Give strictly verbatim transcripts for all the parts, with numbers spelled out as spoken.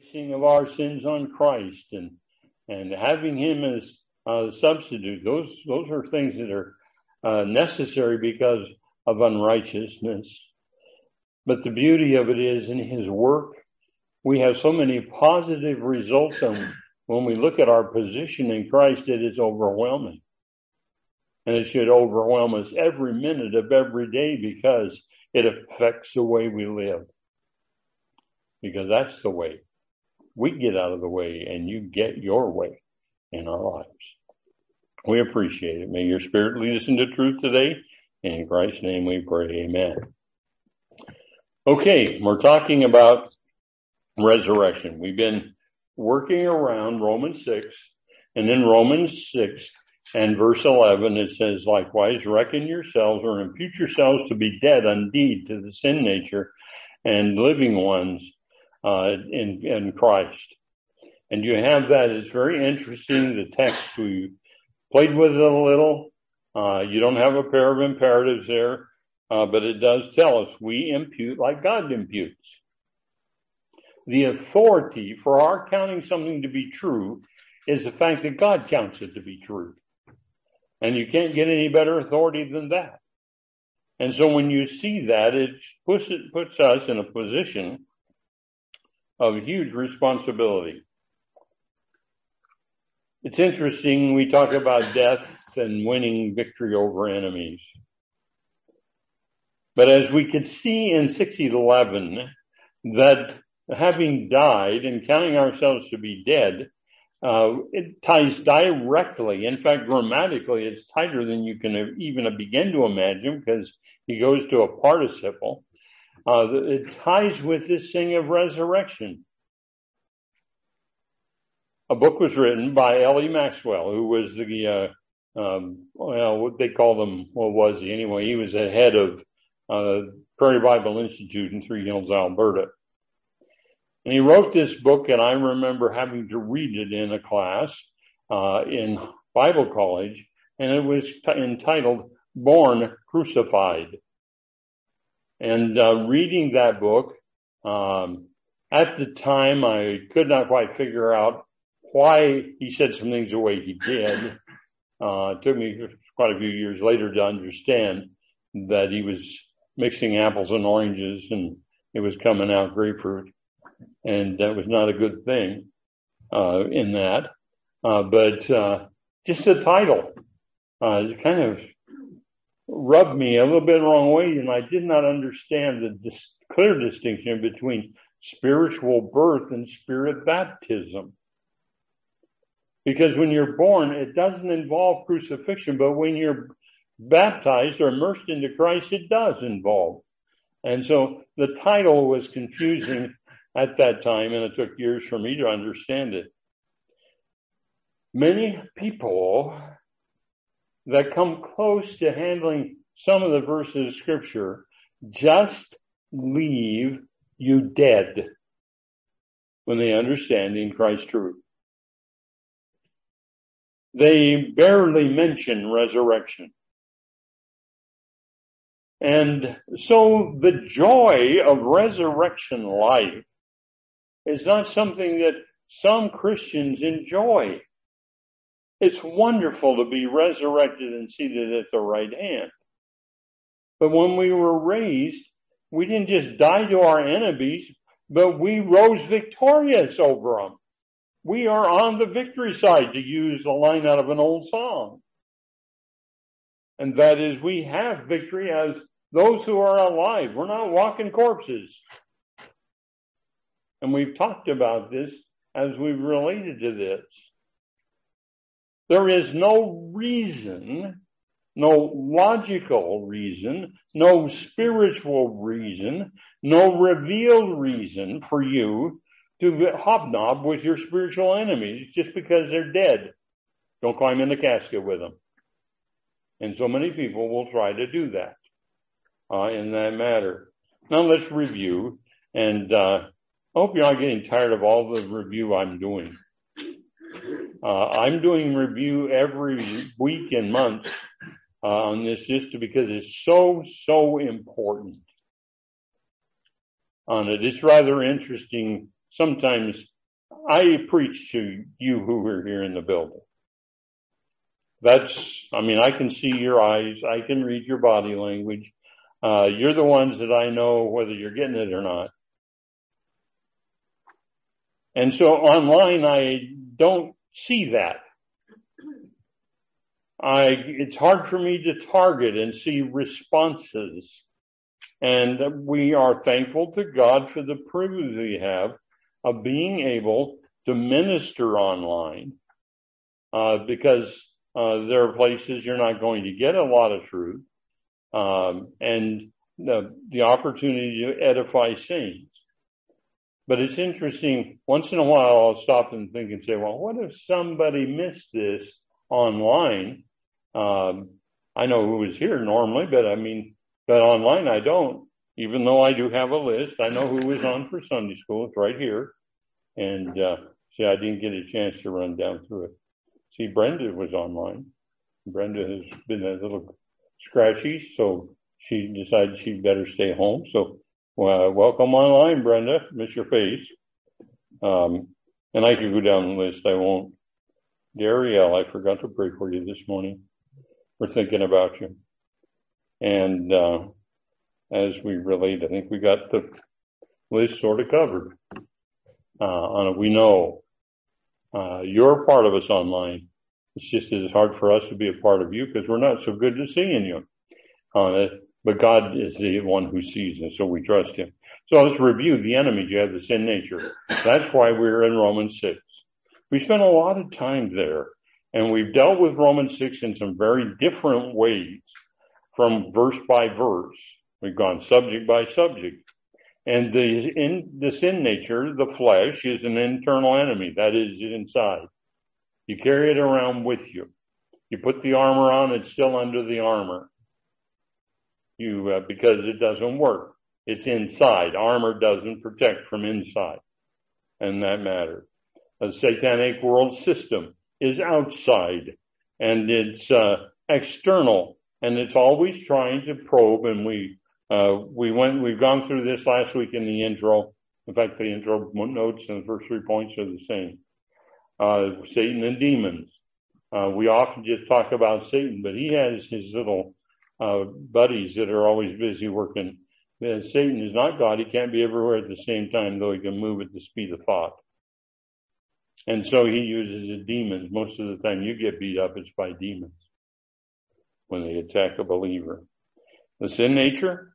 of our sins on Christ and and having him as a substitute. Those those are things that are uh, necessary because of unrighteousness. But the beauty of it is in his work, we have so many positive results. And when we look at our position in Christ, it is overwhelming. And it should overwhelm us every minute of every day because it affects the way we live. Because that's the way. We get out of the way and you get your way in our lives. We appreciate it. May your Spirit lead us into truth today. In Christ's name we pray. Amen. Okay, we're talking about resurrection. We've been working around Romans six, and in Romans six and verse eleven it says, likewise, reckon yourselves or impute yourselves to be dead indeed to the sin nature and living ones uh, in, in Christ. And you have that. It's very interesting. The text, we played with it a little. Uh, you don't have a pair of imperatives there, uh, but it does tell us we impute like God imputes. The authority for our counting something to be true is the fact that God counts it to be true. And you can't get any better authority than that. And so when you see that, it puts, it puts us in a position of huge responsibility. It's interesting, we talk about death and winning victory over enemies. But as we could see in six eleven, that having died and counting ourselves to be dead, uh, it ties directly, in fact, grammatically, it's tighter than you can even begin to imagine because he goes to a participle. Uh, it ties with this thing of resurrection. A book was written by L E Maxwell, who was the, uh, um, well, what they call them, what was he? Anyway, he was the head of uh, Prairie Bible Institute in Three Hills, Alberta. And he wrote this book, and I remember having to read it in a class uh, in Bible college, and it was t- entitled Born Crucified. And uh, reading that book, um, at the time, I could not quite figure out why he said some things the way he did. Uh, it took me quite a few years later to understand that he was mixing apples and oranges and it was coming out grapefruit. And that was not a good thing, uh, in that. Uh, but, uh, just the title, uh, kind of rubbed me a little bit the wrong way. And I did not understand the dis- clear distinction between spiritual birth and spirit baptism. Because when you're born, it doesn't involve crucifixion, but when you're baptized or immersed into Christ, it does involve. And so the title was confusing at that time, and it took years for me to understand it. Many people that come close to handling some of the verses of Scripture just leave you dead when they understand in Christ's truth. They barely mention resurrection. And so the joy of resurrection life is not something that some Christians enjoy. It's wonderful to be resurrected and seated at the right hand. But when we were raised, we didn't just die to our enemies, but we rose victorious over them. We are on the victory side, to use a line out of an old song. And that is, we have victory as those who are alive. We're not walking corpses. And we've talked about this as we've related to this. There is no reason, no logical reason, no spiritual reason, no revealed reason for you to hobnob with your spiritual enemies just because they're dead. Don't climb in the casket with them. And so many people will try to do that uh, in that matter. Now let's review. And uh, I hope you're not getting tired of all the review I'm doing. Uh, I'm doing review every week and month uh, on this just because it's so, so important on it. It's rather interesting sometimes I preach to you who are here in the building. That's, I mean, I can see your eyes. I can read your body language. Uh, you're the ones that I know whether you're getting it or not. And so online, I don't see that. I, it's hard for me to target and see responses. And we are thankful to God for the privilege we have of being able to minister online, uh, because uh, there are places you're not going to get a lot of truth, um, and the, the opportunity to edify saints. But it's interesting, once in a while I'll stop and think and say, well, what if somebody missed this online? Um, I know who was here normally, but I mean, but online I don't. Even though I do have a list, I know who was on for Sunday school. It's right here. And, uh, see, I didn't get a chance to run down through it. See, Brenda was online. Brenda has been a little scratchy, so she decided she'd better stay home. So, uh, welcome online, Brenda. Miss your face. Um, and I could go down the list. I won't. Darielle, I forgot to pray for you this morning. We're thinking about you. And, uh, as we relate, I think we got the list sort of covered. Uh, on it, we know, uh, you're a part of us online. It's just as hard for us to be a part of you because we're not so good at seeing you on it. But God is the one who sees us, so we trust him. So let's review the enemies. You have the sin nature. That's why we're in Romans six. We spent a lot of time there, and we've dealt with Romans six in some very different ways from verse by verse. We've gone subject by subject. And the in the sin nature, the flesh, is an internal enemy. That is inside. You carry it around with you. You put the armor on, it's still under the armor. You uh, because it doesn't work. It's inside. Armor doesn't protect from inside. And that matters. The satanic world system is outside. And it's uh, external. And it's always trying to probe, and we Uh, we went, we've gone through this last week in the intro. In fact, the intro notes and the first three points are the same. Uh, Satan and demons. Uh, we often just talk about Satan, but he has his little, uh, buddies that are always busy working. Uh, Satan is not God. He can't be everywhere at the same time, though he can move at the speed of thought. And so he uses the demons. Most of the time you get beat up, it's by demons when they attack a believer. The sin nature.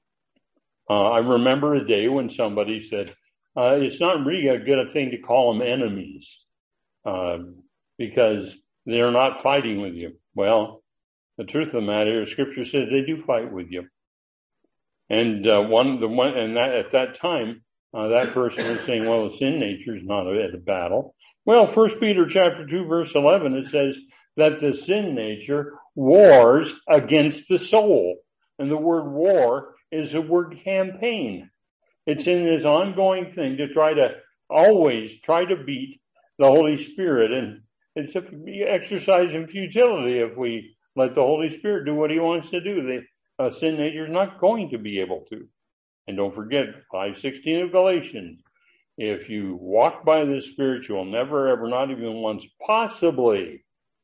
Uh, I remember a day when somebody said, uh, it's not really a good thing to call them enemies, uh, because they're not fighting with you. Well, the truth of the matter is scripture says they do fight with you. And, uh, one, the one, and that, at that time, uh, that person was saying, well, the sin nature is not at a battle. Well, First Peter chapter two, verse eleven, it says that the sin nature wars against the soul. And the word war is the word campaign. It's in this ongoing thing to try to always try to beat the Holy Spirit. And it's a exercise in futility if we let the Holy Spirit do what he wants to do. The uh, sin nature is not going to be able to. And don't forget five sixteen of Galatians. If you walk by the Spirit, you will never, ever, not even once possibly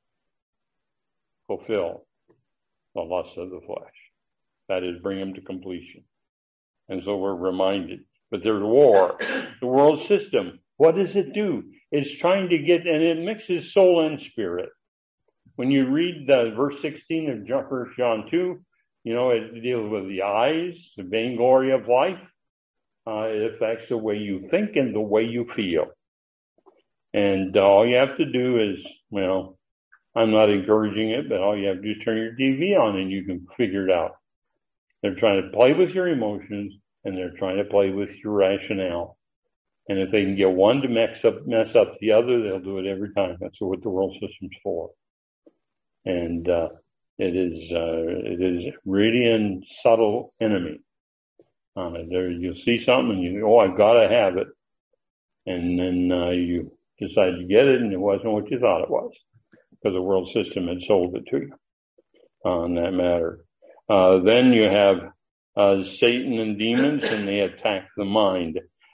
fulfill the lust of the flesh. That is, bring them to completion. And so we're reminded. But there's war. The world system, what does it do? It's trying to get, and it mixes soul and spirit. When you read the verse sixteen of First John two, you know, it deals with the eyes, the vainglory of life. Uh, it affects the way you think and the way you feel. And uh, all you have to do is, well, I'm not encouraging it, but all you have to do is turn your T V on and you can figure it out. They're trying to play with your emotions, and they're trying to play with your rationale. And if they can get one to mess up, mess up the other, they'll do it every time. That's what the world system's for. And uh, it is uh, it is really a subtle enemy. Uh, there, you'll see something, and you go, oh, I've got to have it. And then uh, you decide to get it, and it wasn't what you thought it was, because the world system had sold it to you on that matter. Uh, then you have uh, Satan and demons, and they attack the mind.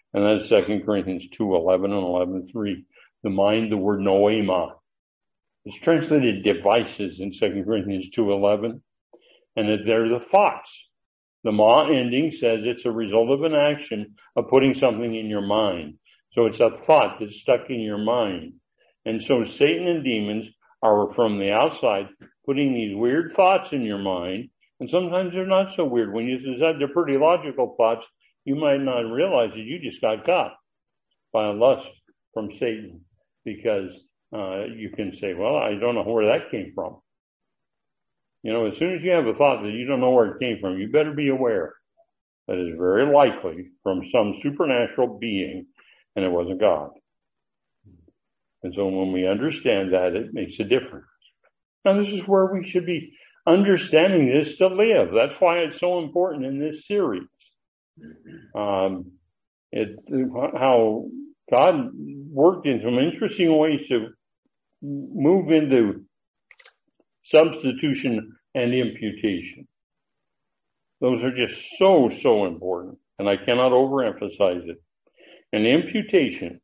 And that's Second Corinthians two eleven and eleven three. The mind, the word noema. It's translated devices in Second Corinthians two eleven. And that they're the thoughts. The ma ending says it's a result of an action of putting something in your mind. So it's a thought that's stuck in your mind. And so Satan and demons are from the outside putting these weird thoughts in your mind. And sometimes they're not so weird. When you decide they're pretty logical thoughts, you might not realize that you just got caught by a lust from Satan. Because uh, you can say, well, I don't know where that came from. You know, as soon as you have a thought that you don't know where it came from, you better be aware that it's very likely from some supernatural being, and it wasn't God. And so when we understand that, it makes a difference. Now, this is where we should be understanding this to live. That's why it's so important in this series. Um, it, how God worked in some interesting ways to move into substitution and imputation. Those are just so, so important, and I cannot overemphasize it. And imputation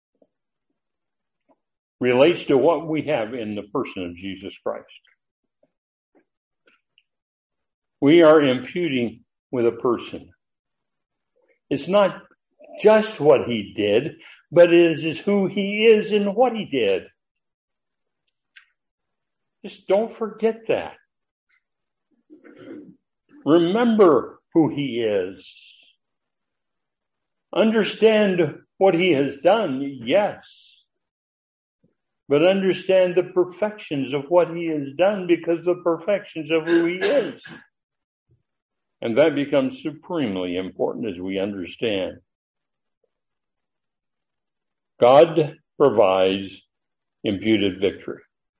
relates to what we have in the person of Jesus Christ. We are imputing with a person. It's not just what he did, but it is who he is and what he did. Just don't forget that. Remember who he is. Understand what he has done, yes. But understand the perfections of what he has done because the perfections of who he is. And that becomes supremely important as we understand. God provides imputed victory.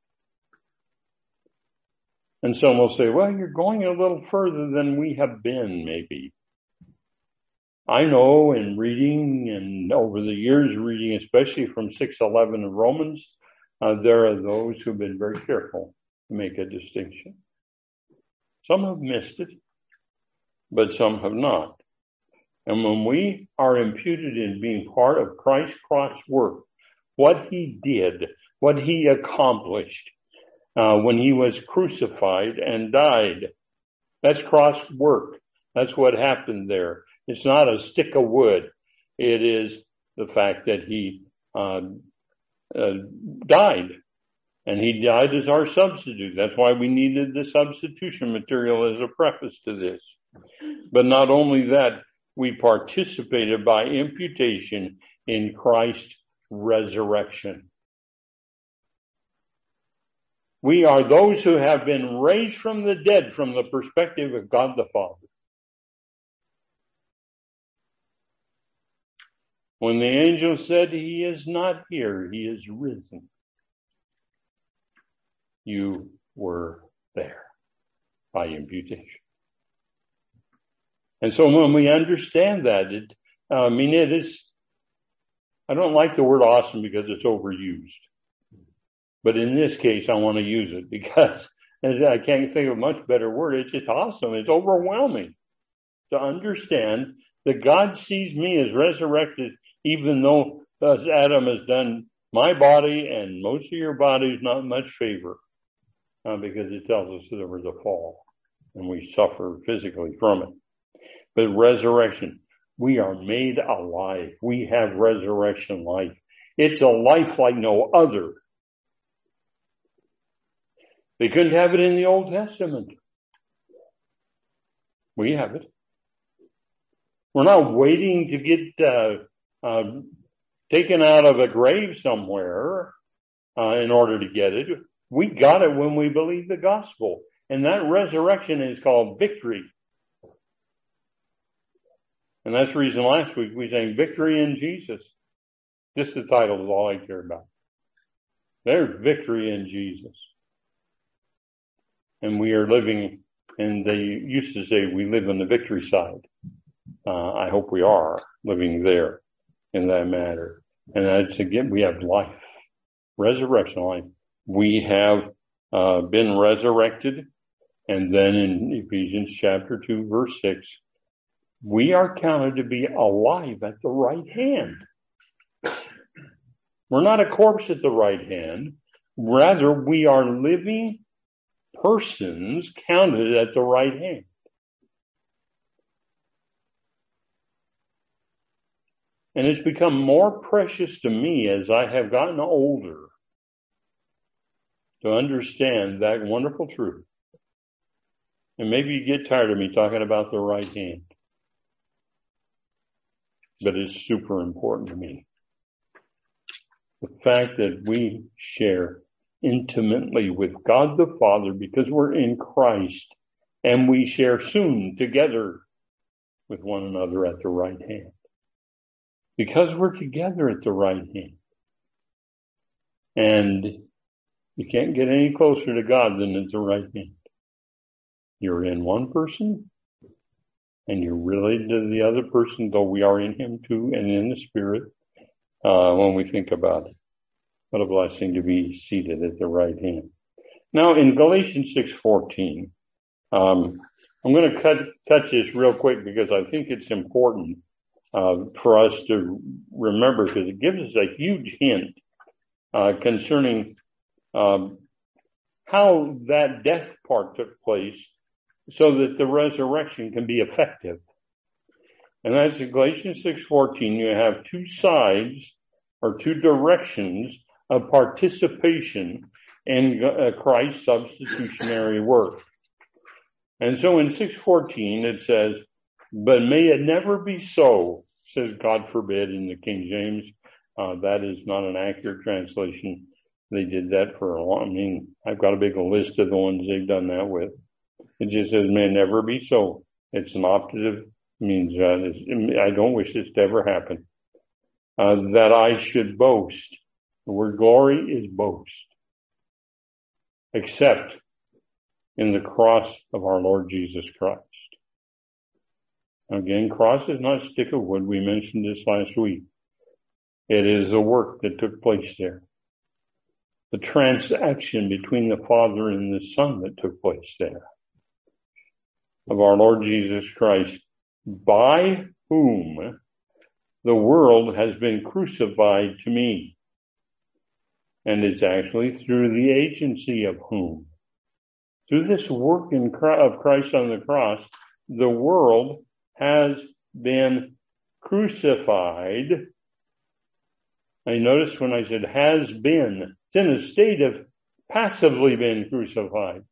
And some will say, well, you're going a little further than we have been, maybe. I know in reading and over the years reading, especially from six eleven of Romans, uh, there are those who've been very careful to make a distinction. Some have missed it, but some have not. And when we are imputed in being part of Christ's cross work, what he did, what he accomplished, Uh, when he was crucified and died. That's cross work. That's what happened there. It's not a stick of wood. It is the fact that he uh, uh, died. And he died as our substitute. That's why we needed the substitution material as a preface to this. But not only that, we participated by imputation in Christ's resurrection. We are those who have been raised from the dead from the perspective of God the Father. When the angel said, he is not here, he is risen, you were there by imputation. And so when we understand that, it, I mean, it is, I don't like the word awesome because it's overused. But in this case, I want to use it because I can't think of a much better word. It's just awesome. It's overwhelming to understand that God sees me as resurrected, even though as Adam has done my body and most of your bodies not much favor, uh, because it tells us that there was a fall and we suffer physically from it. But resurrection, we are made alive. We have resurrection life. It's a life like no other. They couldn't have it in the Old Testament. We have it. We're not waiting to get uh, uh, taken out of a grave somewhere uh, in order to get it. We got it when we believe the gospel. And that resurrection is called victory. And that's the reason last week we sang Victory in Jesus. Just the title is all I care about. There's victory in Jesus. And we are living, and they used to say we live on the victory side. Uh, I hope we are living there in that matter. And that's again, we have life, resurrection life. We have uh, been resurrected. And then in Ephesians chapter two, verse six, we are counted to be alive at the right hand. We're not a corpse at the right hand. Rather, we are living persons counted at the right hand. And it's become more precious to me as I have gotten older to understand that wonderful truth. And maybe you get tired of me talking about the right hand, but it's super important to me. The fact that we share intimately with God the Father because we're in Christ, and we share soon together with one another at the right hand. Because we're together at the right hand. And you can't get any closer to God than at the right hand. You're in one person, and you're related to the other person, though we are in him too, and in the Spirit, uh, when we think about it. What a blessing to be seated at the right hand. Now, in Galatians six fourteen, um, I'm going to cut, touch this real quick because I think it's important uh, for us to remember, because it gives us a huge hint uh, concerning um, how that death part took place so that the resurrection can be effective. And that's in Galatians six fourteen. You have two sides or two directions of participation in uh, Christ's substitutionary work. And so in six fourteen it says, but may it never be so, says God forbid in the King James. Uh, that is not an accurate translation. They did that for a long, I mean, I've got a big list of the ones they've done that with. It just says, may it never be so. It's an optative, means uh, I don't wish this to ever happen. Uh, that I should boast. The word glory is boast. Except in the cross of our Lord Jesus Christ. Again, cross is not a stick of wood. We mentioned this last week. It is the work that took place there. The transaction between the Father and the Son that took place there. Of our Lord Jesus Christ, by whom the world has been crucified to me. And it's actually through the agency of whom. Through this work in, of Christ on the cross, the world has been crucified. I noticed when I said has been, it's in a state of passively been crucified.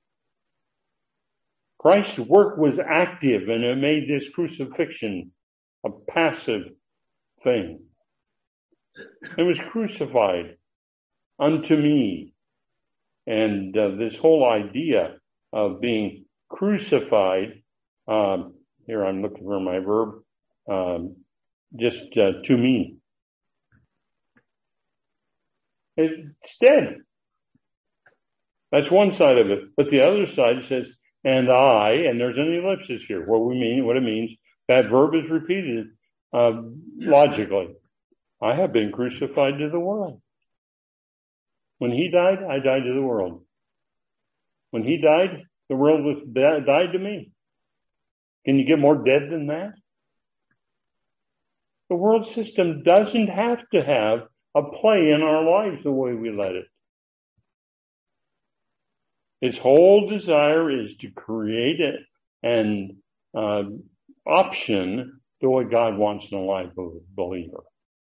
Christ's work was active, and it made this crucifixion a passive thing. It was crucified unto me. And uh, this whole idea of being crucified, um, here I'm looking for my verb, um, just uh, to me. It's dead. That's one side of it. But the other side says, and I, and there's an ellipsis here. What we mean, what it means, that verb is repeated uh, logically. I have been crucified to the world. When he died, I died to the world. When he died, the world was died to me. Can you get more dead than that? The world system doesn't have to have a play in our lives the way we let it. Its whole desire is to create an uh, option to what God wants in the life of a believer.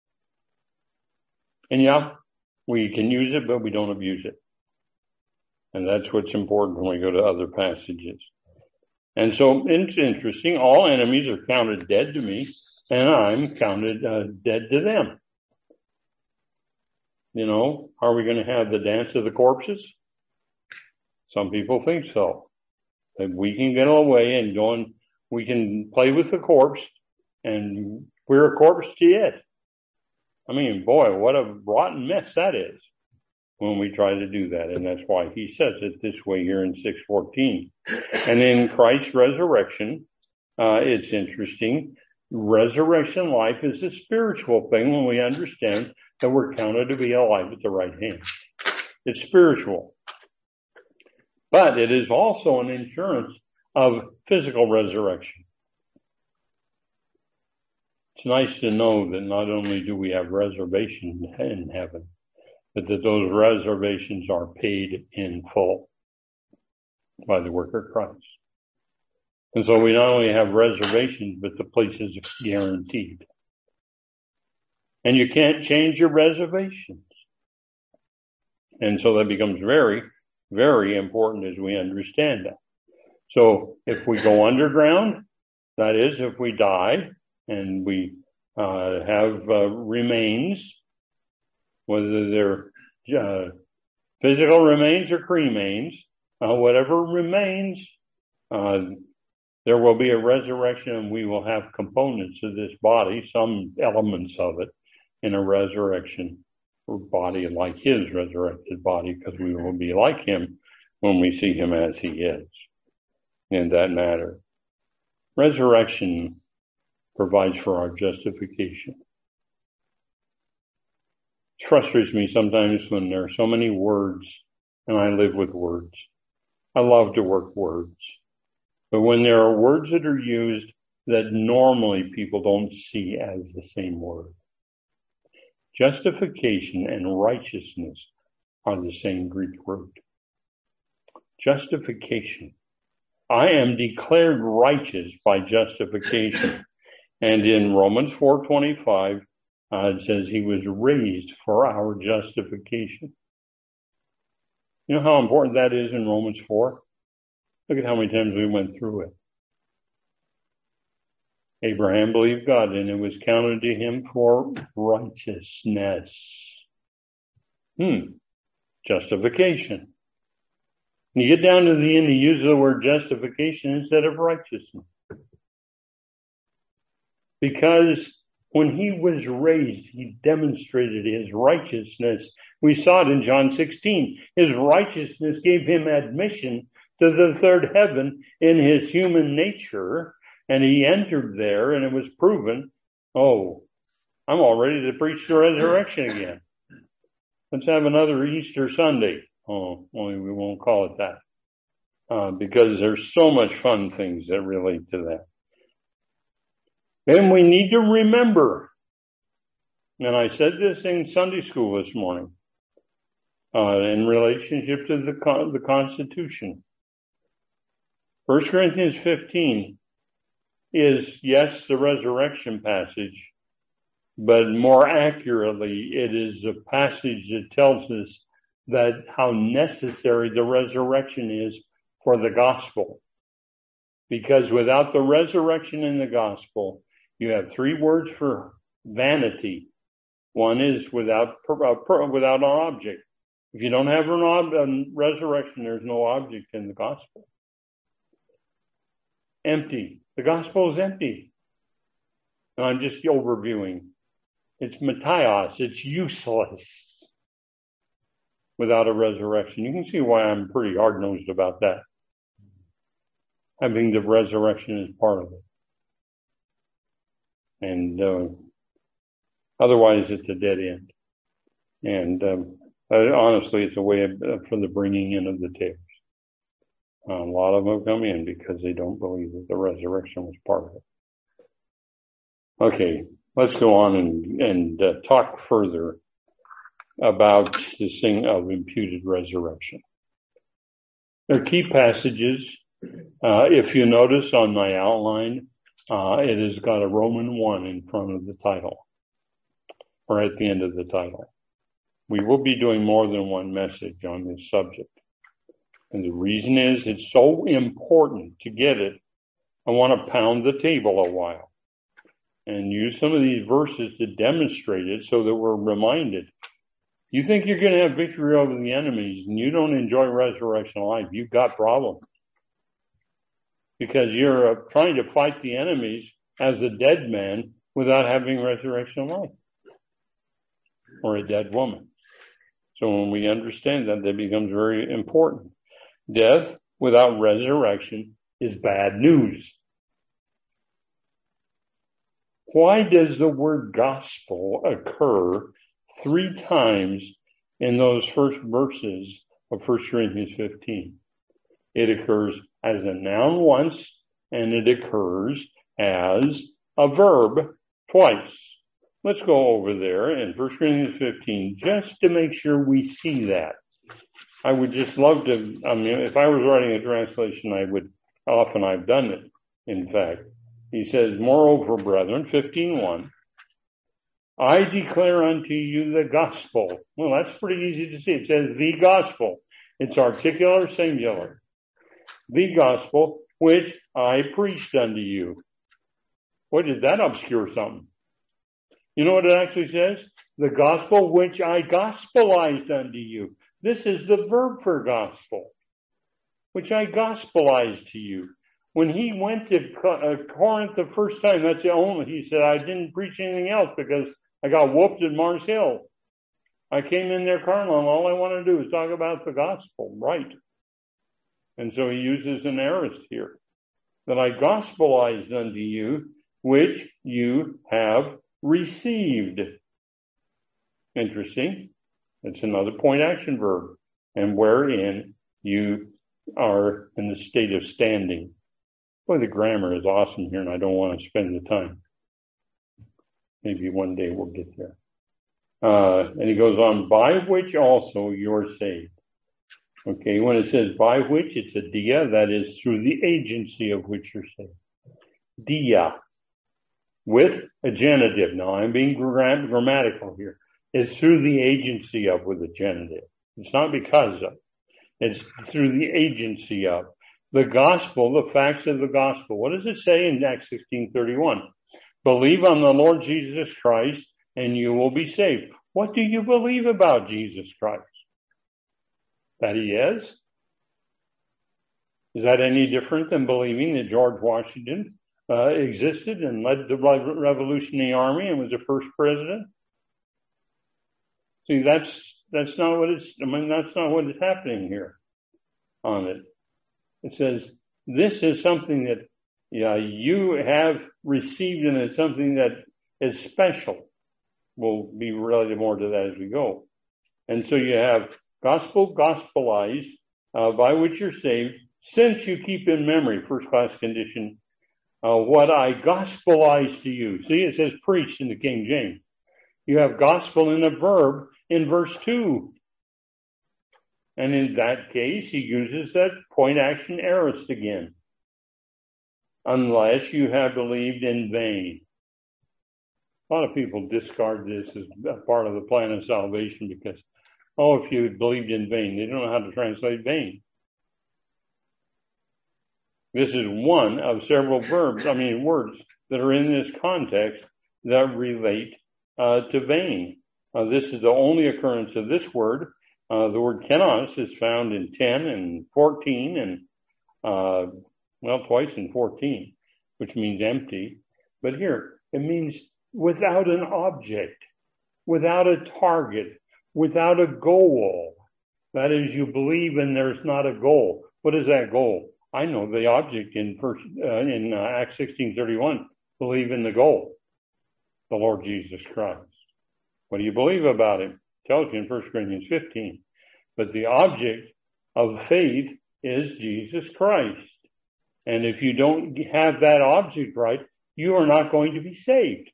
And yeah, we can use it, but we don't abuse it. And that's what's important when we go to other passages. And so it's interesting. All enemies are counted dead to me, and I'm counted uh, dead to them. You know, are we going to have the dance of the corpses? Some people think so. That we can get away and go and we can play with the corpse, and we're a corpse to it. I mean, boy, what a rotten mess that is when we try to do that. And that's why he says it this way here in six fourteen. And in Christ's resurrection, uh, it's interesting. Resurrection life is a spiritual thing when we understand that we're counted to be alive at the right hand. It's spiritual. But it is also an insurance of physical resurrection. It's nice to know that not only do we have reservations in heaven, but that those reservations are paid in full by the work of Christ. And so we not only have reservations, but the place is guaranteed. And you can't change your reservations. And so that becomes very, very important as we understand that. So if we go underground, that is, if we die and we uh, have uh, remains, whether they're uh, physical remains or cremains, uh, whatever remains, uh, there will be a resurrection, and we will have components of this body, some elements of it, in a resurrection body like his resurrected body, because we will be like him when we see him as he is in that matter. Resurrection provides for our justification. It frustrates me sometimes when there are so many words, and I live with words. I love to work words. But when there are words that are used that normally people don't see as the same word, justification and righteousness are the same Greek word. Justification. I am declared righteous by justification. And in Romans four twenty-five, uh, it says he was raised for our justification. You know how important that is in Romans four? Look at how many times we went through it. Abraham believed God, and it was counted to him for righteousness. Hmm. Justification. When you get down to the end, he uses the word justification instead of righteousness. Because when he was raised, he demonstrated his righteousness. We saw it in John sixteen. His righteousness gave him admission to the third heaven in his human nature, and he entered there, and it was proven, oh, I'm all ready to preach the resurrection again. Let's have another Easter Sunday. Oh, only we won't call it that, uh, because there's so much fun things that relate to that. And we need to remember, and I said this in Sunday school this morning, uh, in relationship to the con- the Constitution. First Corinthians fifteen is, yes, the resurrection passage, but more accurately, it is a passage that tells us that how necessary the resurrection is for the gospel. Because without the resurrection in the gospel, you have three words for vanity. One is without without an object. If you don't have an ob- a resurrection, there's no object in the gospel. Empty. The gospel is empty. And I'm just overviewing. It's Matthias. It's useless without a resurrection. You can see why I'm pretty hard-nosed about that. Having the resurrection is part of it. And uh, otherwise, it's a dead end. And um, honestly, it's a way of, uh, for the bringing in of the tares. Uh, a lot of them come in because they don't believe that the resurrection was part of it. Okay, let's go on and, and uh, talk further about this thing of imputed resurrection. There are key passages. Uh, if you notice on my outline, uh, it has got a Roman one in front of the title, or at the end of the title. We will be doing more than one message on this subject. And the reason is it's so important to get it. I want to pound the table a while and use some of these verses to demonstrate it so that we're reminded. You think you're going to have victory over the enemies and you don't enjoy resurrection life, you've got problems. Because you're uh, trying to fight the enemies as a dead man without having resurrection life. Or a dead woman. So when we understand that, that becomes very important. Death without resurrection is bad news. Why does the word gospel occur three times in those first verses of First Corinthians fifteen? It occurs as a noun once, and it occurs as a verb twice. Let's go over there in First Corinthians fifteen just to make sure we see that. I would just love to, I mean, if I was writing a translation, I would, often I've done it, in fact. He says, moreover, brethren, fifteen one, I declare unto you the gospel. Well, that's pretty easy to see. It says the gospel. It's articular, singular. The gospel which I preached unto you. What did that obscure something? You know what it actually says? The gospel which I gospelized unto you. This is the verb for gospel, which I gospelized to you. When he went to Corinth the first time, that's the only, he said, I didn't preach anything else because I got whooped at Mars Hill. I came in there carnal, and all I want to do is talk about the gospel, right? And so he uses an aorist here, that I gospelized unto you, which you have received. Interesting. It's another point action verb, and wherein you are in the state of standing. Boy, the grammar is awesome here, and I don't want to spend the time. Maybe one day we'll get there. Uh, and he goes on, by which also you're saved. Okay, when it says by which, it's a dia, that is through the agency of which you're saved. Dia, with a genitive. Now, I'm being gram- grammatical here. It's through the agency of with a genitive. It's not because of. It's through the agency of. The gospel, the facts of the gospel. What does it say in Acts sixteen thirty-one? Believe on the Lord Jesus Christ and you will be saved. What do you believe about Jesus Christ? That he is? Is that any different than believing that George Washington uh, existed and led the Revolutionary Army and was the first president? See, that's that's not what it's. I mean, that's not what is happening here on it. It says this is something that yeah you have received, and it's something that is special. We'll be related more to that as we go. And so you have gospel, gospelized, uh, by which you're saved, since you keep in memory, first class condition, uh, what I gospelized to you. See, it says preached in the King James. You have gospel in a verb in verse two. And in that case, he uses that point action aorist again. Unless you have believed in vain. A lot of people discard this as a part of the plan of salvation because, oh, if you believed in vain, they don't know how to translate vain. This is one of several verbs, I mean words, that are in this context that relate uh, to vain. Uh, this is the only occurrence of this word. Uh, the word kenos is found in ten and fourteen and, uh, well, twice in fourteen, which means empty. But here, it means without an object, without a target, without a goal. That is, you believe and there's not a goal. What is that goal? I know the object in first, uh, in uh, Acts sixteen thirty-one. Believe in the goal, the Lord Jesus Christ. What do you believe about him? Tells you in First Corinthians fifteen. But the object of faith is Jesus Christ. And if you don't have that object right, you are not going to be saved.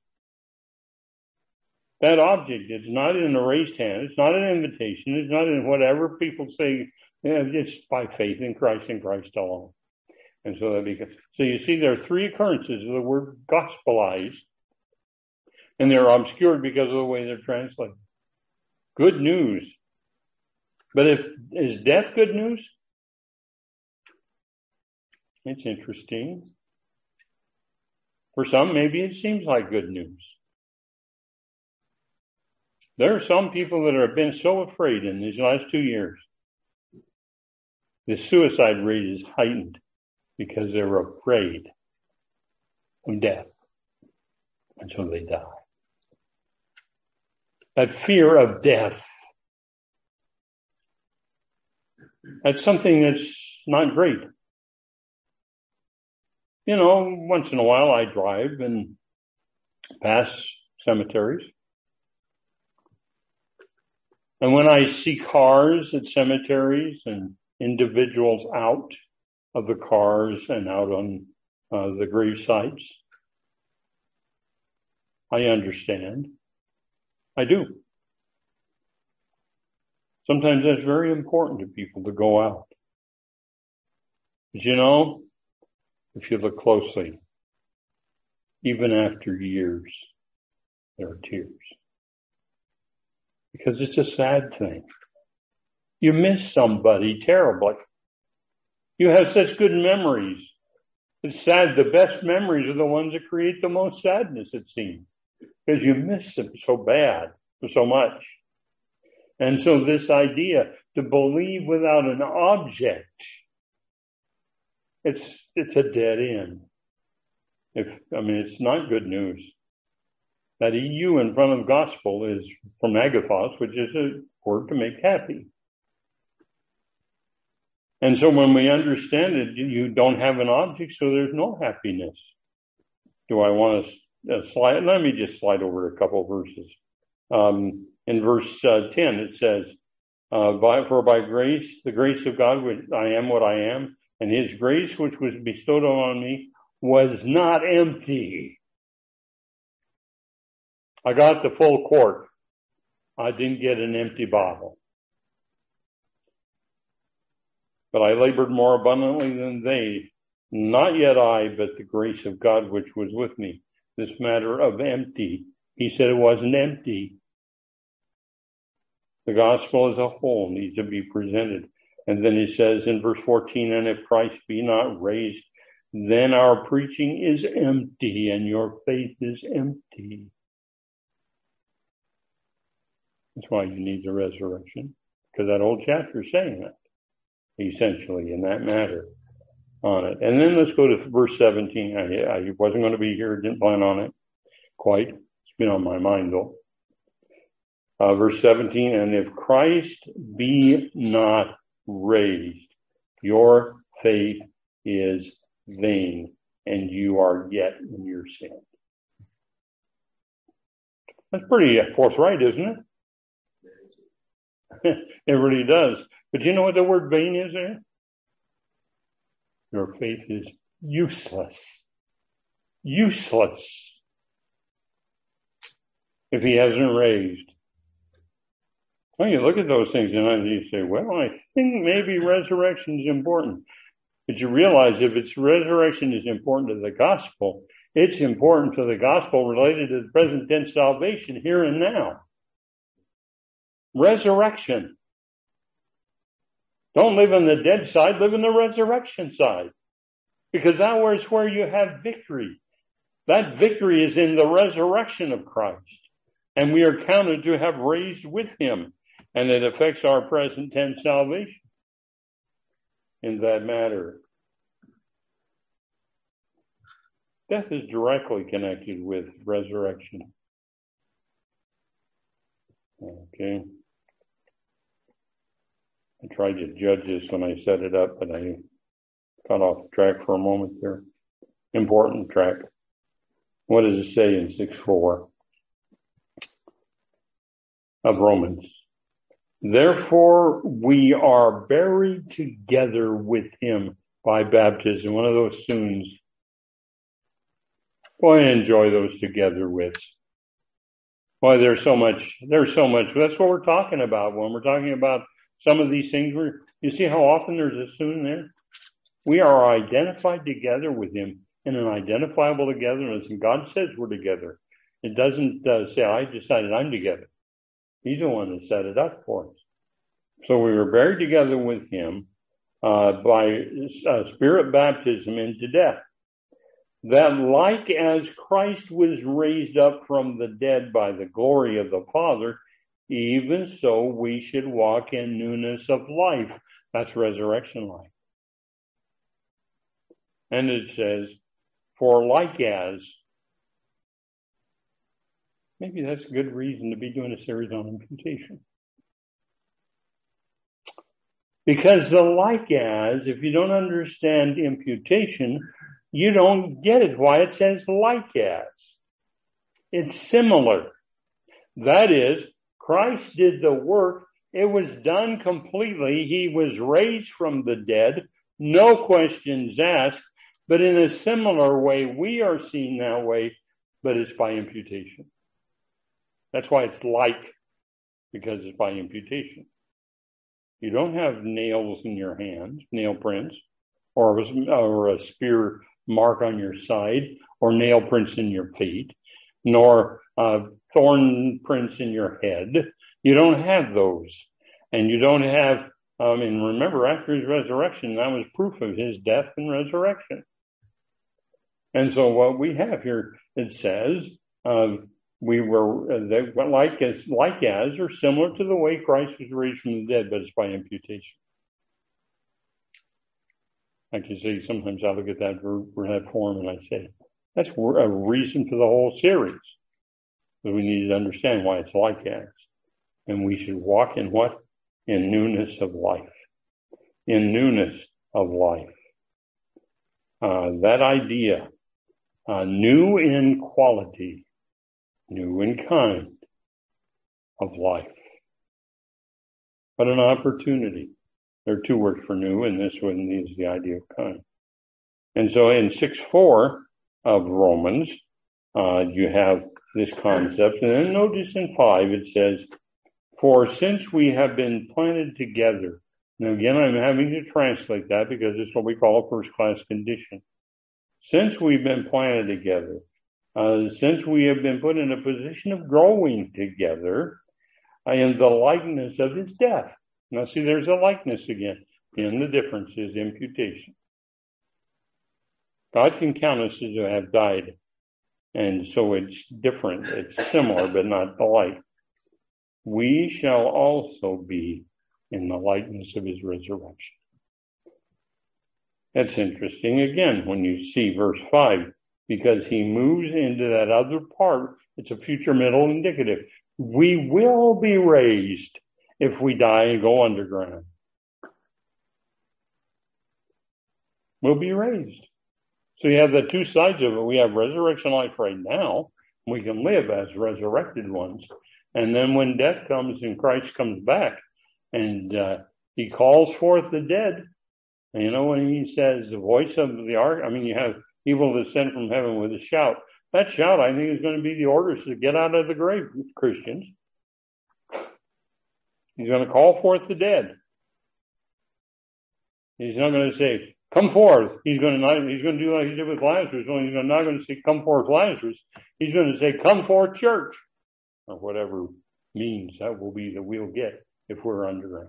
That object is not in a raised hand. It's not an invitation. It's not in whatever people say. It's by faith in Christ and Christ alone. And so that becomes, so you see there are three occurrences of the word gospelized, and they're obscured because of the way they're translated. Good news. But if, is death good news? It's interesting. For some, maybe it seems like good news. There are some people that have been so afraid in these last two years. The suicide rate is heightened because they're afraid of death. And so they die. That fear of death. That's something that's not great. You know, once in a while I drive and pass cemeteries. And when I see cars at cemeteries and individuals out of the cars and out on uh, the grave sites, I understand. I do. Sometimes that's very important to people to go out. But you know, if you look closely, even after years, there are tears. Because it's a sad thing. You miss somebody terribly. You have such good memories. It's sad. The best memories are the ones that create the most sadness, it seems. Because you miss them so bad, so much. And so this idea to believe without an object, it's, it's a dead end. If, I mean, it's not good news. That E U in front of gospel is from agathos, which is a word to make happy. And so when we understand it, you don't have an object, so there's no happiness. Do I want to uh, slide? Let me just slide over a couple of verses. Um, in verse uh, ten, it says, uh, by, for by grace, the grace of God, which I am what I am, and his grace, which was bestowed on me, was not empty. I got the full quart. I didn't get an empty bottle. But I labored more abundantly than they. Not yet I, but the grace of God which was with me. This matter of empty. He said it wasn't empty. The gospel as a whole needs to be presented. And then he says in verse fourteen, and if Christ be not raised, then our preaching is empty and your faith is empty. That's why you need the resurrection, because that whole chapter is saying that, essentially, in that matter on it. And then let's go to verse seventeen. I, I wasn't going to be here, didn't plan on it quite. It's been on my mind, though. Uh, verse seventeen, and if Christ be not raised, your faith is vain, and you are yet in your sin. That's pretty forthright, isn't it? It really does. But you know what the word vain is there? Your faith is useless. Useless. If he hasn't raised. Well, you look at those things and you say, well, I think maybe resurrection is important. But you realize if it's resurrection is important to the gospel, it's important to the gospel related to the present tense salvation here and now. Resurrection. Don't live on the dead side, live on the resurrection side. Because that is where you have victory. That victory is in the resurrection of Christ. And we are counted to have raised with him. And it affects our present tense salvation in that matter. Death is directly connected with resurrection. Okay. I tried to judge this when I set it up, but I got off track for a moment there. Important track. What does it say in six four of Romans? Therefore, we are buried together with him by baptism. One of those soons. Boy, I enjoy those together with. Boy, there's so much, there's so much. That's what we're talking about when we're talking about some of these things. We're, you see how often there's a soon there? We are identified together with him in an identifiable togetherness, and God says we're together. It doesn't uh, say, I decided I'm together. He's the one that set it up for us. So we were buried together with him uh, by uh, spirit baptism into death. That like as Christ was raised up from the dead by the glory of the Father, even so we should walk in newness of life. That's resurrection life. And it says, for like as, maybe that's a good reason to be doing a series on imputation. Because the like as, if you don't understand imputation, you don't get it. Why it says like as. It's similar. That is, Christ did the work. It was done completely. He was raised from the dead. No questions asked. But in a similar way, we are seen that way. but it's by imputation. That's why it's like, because it's by imputation. You don't have nails in your hands, nail prints, or a, or a spear mark on your side, or nail prints in your feet, nor uh, thorn prints in your head. You don't have those. And you don't have, um, and remember, after his resurrection, that was proof of his death and resurrection. And so what we have here, it says, uh, we were uh, they, like as, like as, or similar to the way Christ was raised from the dead, but it's by imputation. Like you say, sometimes I look at that verb, that form, and I say, that's a reason for the whole series. But we need to understand why it's like as. And we should walk in what? In newness of life. In newness of life. Uh, that idea, uh, new in quality, new in kind of life. What an opportunity. There are two words for new, and this one is the idea of kind. And so in six four of Romans, uh, you have this concept. And then notice in five, it says, for since we have been planted together. Now again, I'm having to translate that because it's what we call a first class condition. Since we've been planted together, uh, since we have been put in a position of growing together uh, in the likeness of his death. Now see, there's a likeness again. And the difference is imputation. God can count us as to have died. And so it's different. It's similar, but not alike. We shall also be in the likeness of his resurrection. That's interesting again when you see verse five, because he moves into that other part. It's a future middle indicative. We will be raised if we die and go underground. We'll be raised. So you have the two sides of it. We have resurrection life right now. We can live as resurrected ones. And then when death comes and Christ comes back and uh, he calls forth the dead, and you know, when he says the voice of the ark, I mean, you have people descend from heaven with a shout. That shout, I think, is going to be the orders to get out of the grave, Christians. He's going to call forth the dead. He's not going to say, come forth. He's going to not, he's going to do like he did with Lazarus. He's not going to say, come forth, Lazarus. He's going to say, come forth, church. Or whatever means that will be that we'll get if we're underground.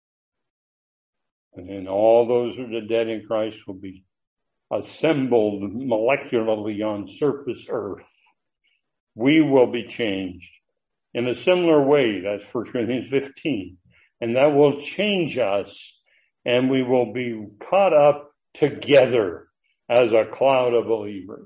And then all those who are the dead in Christ will be assembled molecularly on surface earth. We will be changed in a similar way. That's First Corinthians fifteen. And that will change us, and we will be caught up together as a cloud of believers.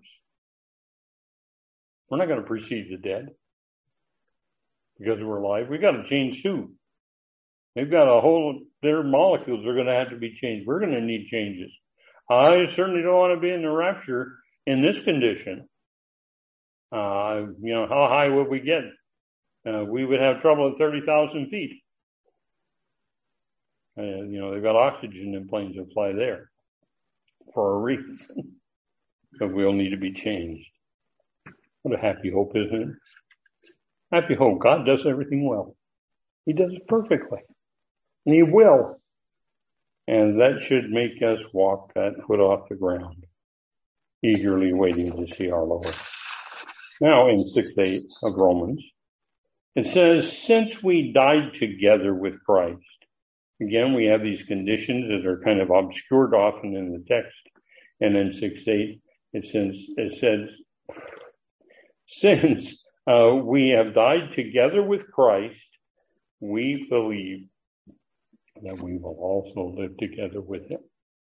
We're not going to precede the dead because we're alive. We've got to change too. They've got a whole, their molecules are going to have to be changed. We're going to need changes. I certainly don't want to be in the rapture in this condition. Uh, you know, how high would we get? Uh, we would have trouble at thirty thousand feet. Uh, you know, they've got oxygen in planes that fly there for a reason. But we'll need to be changed. What a happy hope, isn't it? Happy hope. God does everything well. He does it perfectly. And he will. And that should make us walk that foot off the ground, eagerly waiting to see our Lord. Now in six eight of Romans, it says, since we died together with Christ. Again, we have these conditions that are kind of obscured often in the text. And in six eight, it says, it says since uh, we have died together with Christ, we believe that we will also live together with him.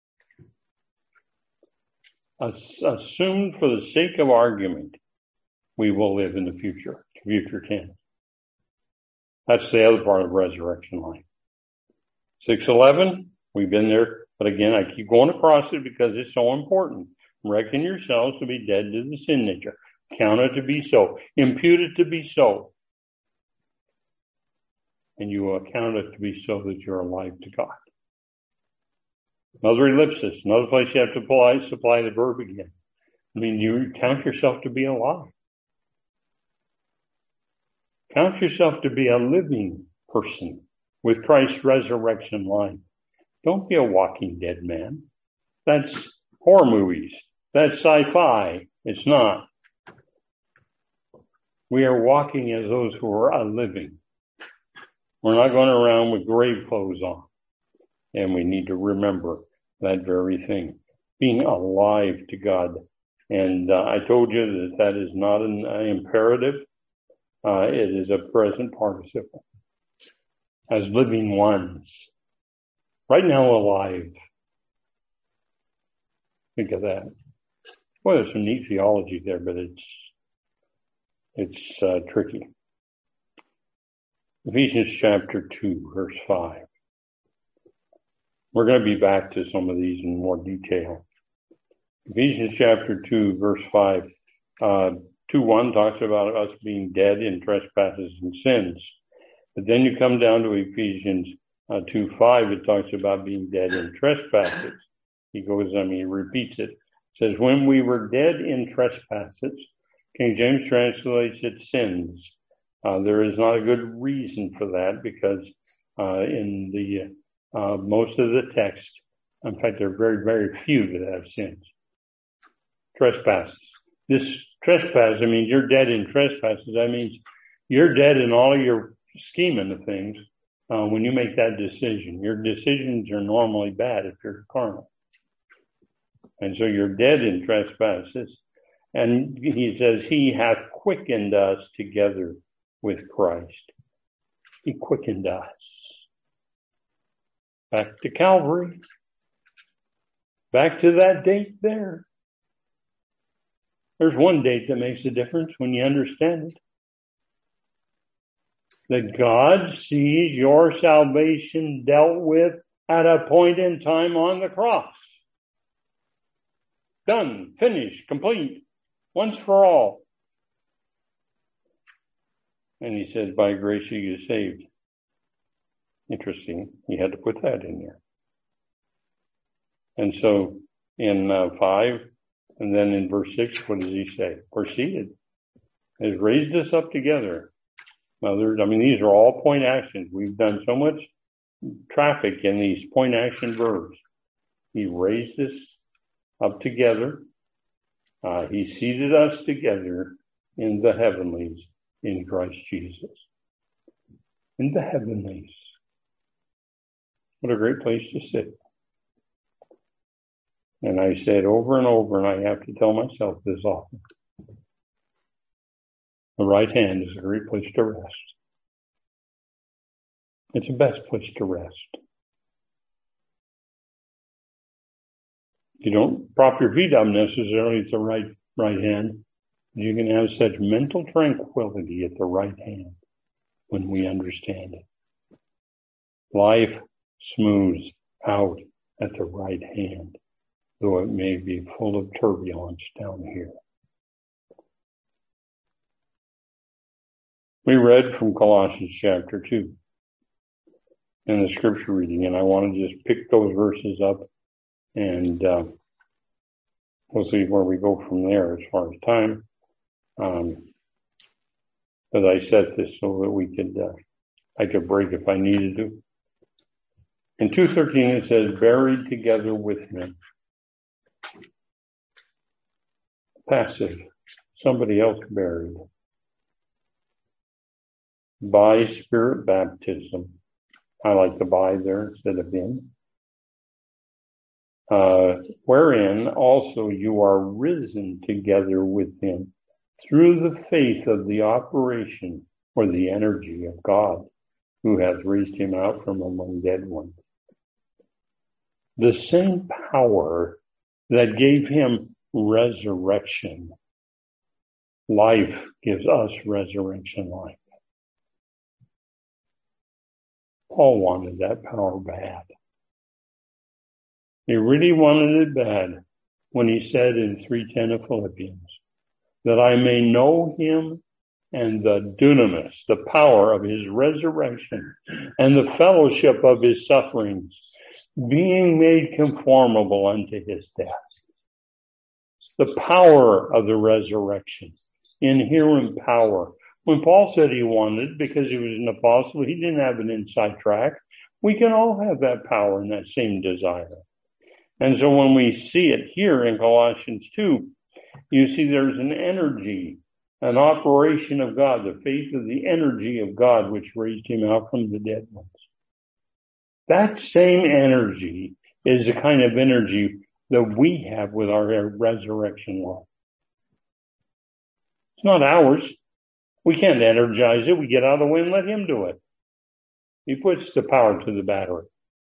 As- assumed for the sake of argument, we will live in the future, future tense. That's the other part of resurrection life. six eleven, we've been there, but again, I keep going across it because it's so important. Reckon yourselves to be dead to the sin nature. Count it to be so. Impute it to be so. And you will count it to be so that you're alive to God. Another ellipsis. Another place you have to apply, supply the verb again. I mean, you count yourself to be alive. Count yourself to be a living person with Christ's resurrection life. Don't be a walking dead man. That's horror movies. That's sci-fi. It's not. We are walking as those who are a living. We're not going around with grave clothes on. And we need to remember that very thing. Being alive to God. And uh, I told you that that is not an uh, imperative. Uh, it is a present participle. As living ones. Right now alive. Think of that. Well, there's some neat theology there, but it's it's uh, tricky. Ephesians chapter two, verse five. We're going to be back to some of these in more detail. Ephesians chapter two, verse five. Uh, two one talks about us being dead in trespasses and sins. But then you come down to Ephesians uh, two five, it talks about being dead in trespasses. He goes, I mean, he repeats it. It says, when we were dead in trespasses, King James translates it sins. Uh, there is not a good reason for that because uh, in the uh, most of the text, in fact, there are very, very few that have sins. Trespasses. This trespass, I mean, you're dead in trespasses. That means you're dead in all of your scheming of things uh, when you make that decision. Your decisions are normally bad if you're carnal. And so you're dead in trespasses. And he says, he hath quickened us together with Christ. He quickened us. Back to Calvary. Back to that date there. There's one date that makes a difference when you understand it. That God sees your salvation dealt with at a point in time on the cross. Done, finished, complete, once for all. And he says, by grace you are saved. Interesting. He had to put that in there. And so in uh, five, and then in verse six, what does he say? We're seated. He has raised us up together. Now, there's, I mean, these are all point actions. We've done so much traffic in these point action verbs. He raised us up together. Uh, he seated us together in the heavenlies in Christ Jesus. In the heavenlies. What a great place to sit. And I say it over and over, and I have to tell myself this often. The right hand is a great place to rest. It's the best place to rest. You don't prop your feet up necessarily at the right right hand. You can have such mental tranquility at the right hand when we understand it. Life smooths out at the right hand, though it may be full of turbulence down here. We read from Colossians chapter two in the scripture reading, and I want to just pick those verses up, and uh, we'll see where we go from there as far as time. Um, but I set this so that we could, uh, I could break if I needed to. In two thirteen it says, buried together with him. Passive. Somebody else buried. By spirit baptism. I like the by there instead of in. Uh, wherein also you are risen together with him through the faith of the operation or the energy of God, who hath raised him out from among dead ones. The same power that gave him resurrection life gives us resurrection life. Paul wanted that power bad. He really wanted it bad when he said in three ten of Philippians, that I may know him and the dunamis, the power of his resurrection and the fellowship of his sufferings, being made conformable unto his death. The power of the resurrection, inherent power, When Paul said he wanted, because he was an apostle, he didn't have an inside track. We can all have that power and that same desire. And so when we see it here in Colossians two, you see there's an energy, an operation of God, the faith of the energy of God, which raised him out from the dead ones. That same energy is the kind of energy that we have with our resurrection life. It's not ours. We can't energize it. We get out of the way and let him do it. He puts the power to the battery.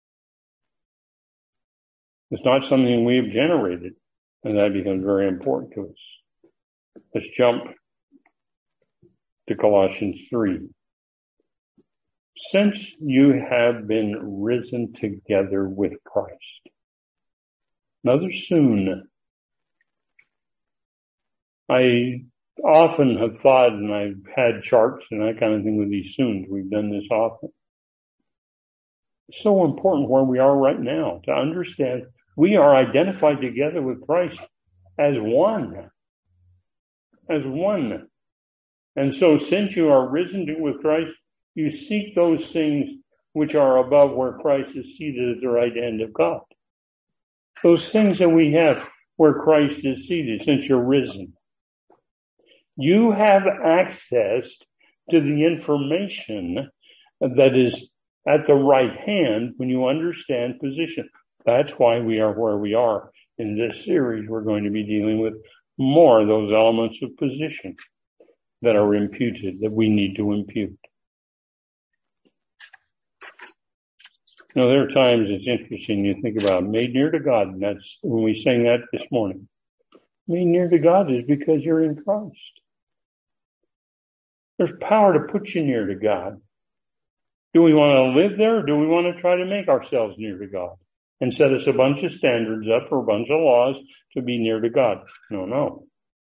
It's not something we have generated, and that becomes very important to us. Let's jump to Colossians three. Since you have been risen together with Christ. Another soon. I often have thought, and I've had charts and that kind of thing with these soons. We've done this often. It's so important where we are right now to understand we are identified together with Christ as one. As one. And so since you are risen with Christ, you seek those things which are above where Christ is seated at the right hand of God. Those things that we have where Christ is seated since you're risen. You have access to the information that is at the right hand when you understand position. That's why we are where we are. In this series, we're going to be dealing with more of those elements of position that are imputed, that we need to impute. You know, there are times it's interesting you think about made near to God, and that's when we sang that this morning. Made near to God is because you're in Christ. There's power to put you near to God. Do we want to live there, or do we want to try to make ourselves near to God and set us a bunch of standards up or a bunch of laws to be near to God? No, no.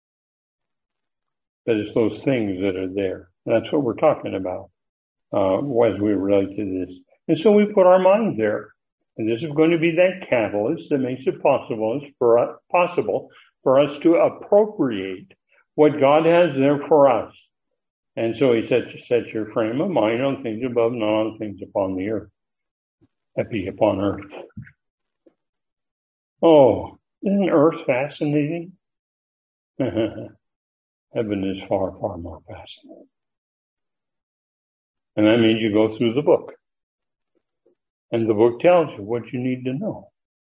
But it's those things that are there. That's what we're talking about uh, as we relate to this. And so we put our mind there. And this is going to be that catalyst that makes it possible for us, possible for us to appropriate what God has there for us. And so he said, set your frame of mind on things above, not on things upon the earth. That be upon earth. Oh, isn't earth fascinating? Heaven is far, far more fascinating. And that means you go through the book. And the book tells you what you need to know.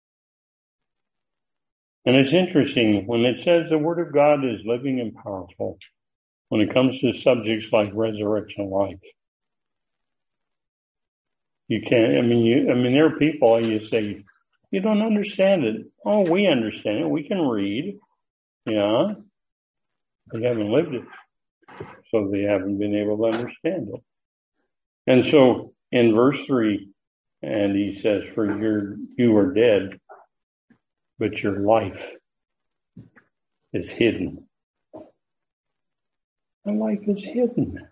And it's interesting when it says the Word of God is living and powerful when it comes to subjects like resurrection life. You can't, I mean, you, I mean, there are people, you say, you don't understand it. Oh, we understand it. We can read. Yeah. They haven't lived it. So they haven't been able to understand it. And so in verse three, and he says, for your, you are dead, but your life is hidden. My life is hidden.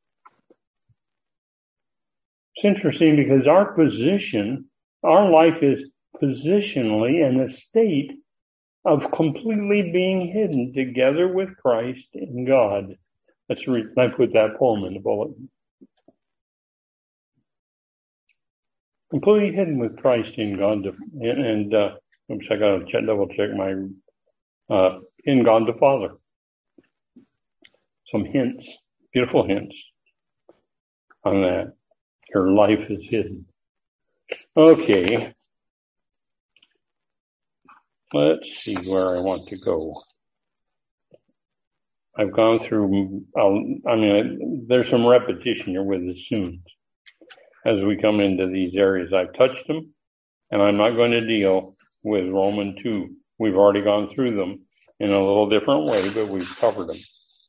It's interesting because our position, our life is positionally in a state of completely being hidden together with Christ in God. Let's read, I put that poem in the bulletin. Completely hidden with Christ in God, and, and uh, oops, I gotta check, double check my, uh, in God the Father. Some hints, beautiful hints on that. Your life is hidden. Okay. Let's see where I want to go. I've gone through, I'll, I mean, there's some repetition here with the soon. As we come into these areas, I've touched them, and I'm not going to deal with Romans two. We've already gone through them in a little different way, but we've covered them.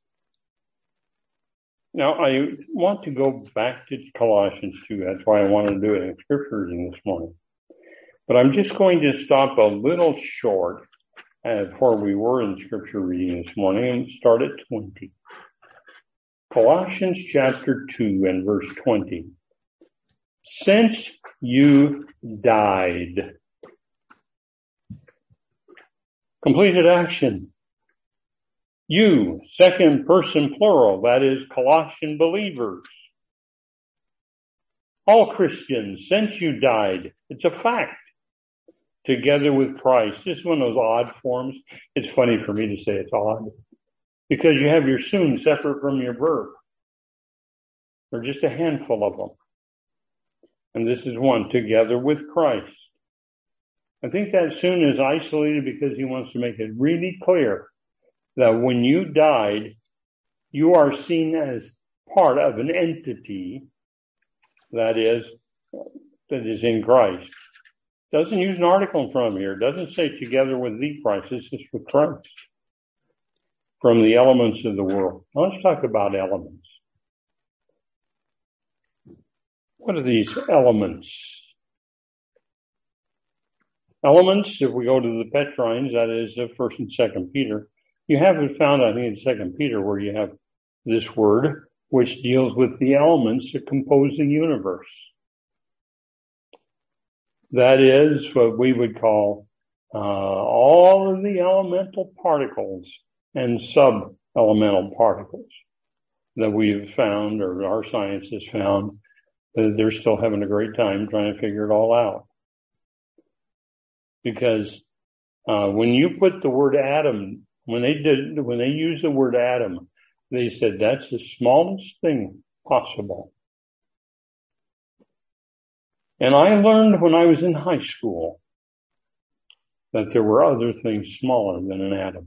Now, I want to go back to Colossians two. That's why I wanted to do it in scripture reading this morning. But I'm just going to stop a little short at where we were in scripture reading this morning and start at twenty. Colossians chapter two and verse twenty. Since you died. Completed action. You, second person plural, that is Colossian believers. All Christians, since you died, it's a fact, together with Christ. This is one of those odd forms. It's funny for me to say it's odd, because you have your soon separate from your verb. There are just a handful of them. And this is one, together with Christ. I think that soon is isolated because he wants to make it really clear that when you died, you are seen as part of an entity that is, that is in Christ. Doesn't use an article in front of here. Doesn't say together with the Christ. It's just with Christ. From the elements of the world. Now let's talk about elements. What are these elements? Elements, if we go to the Petrines, that is uh, First and Second Peter, you haven't found, I think, in Second Peter where you have this word, which deals with the elements that compose the universe. That is what we would call uh, all of the elemental particles and sub-elemental particles that we've found, or our science has found, that they're still having a great time trying to figure it all out. Because uh, when you put the word atom, when they did, when they used the word atom, they said that's the smallest thing possible. And I learned when I was in high school that there were other things smaller than an atom.